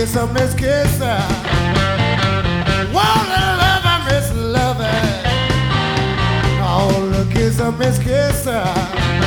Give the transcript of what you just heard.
kiss her, miss kiss her. Wanna love her, miss love her. Oh, look, kiss her, miss kiss her.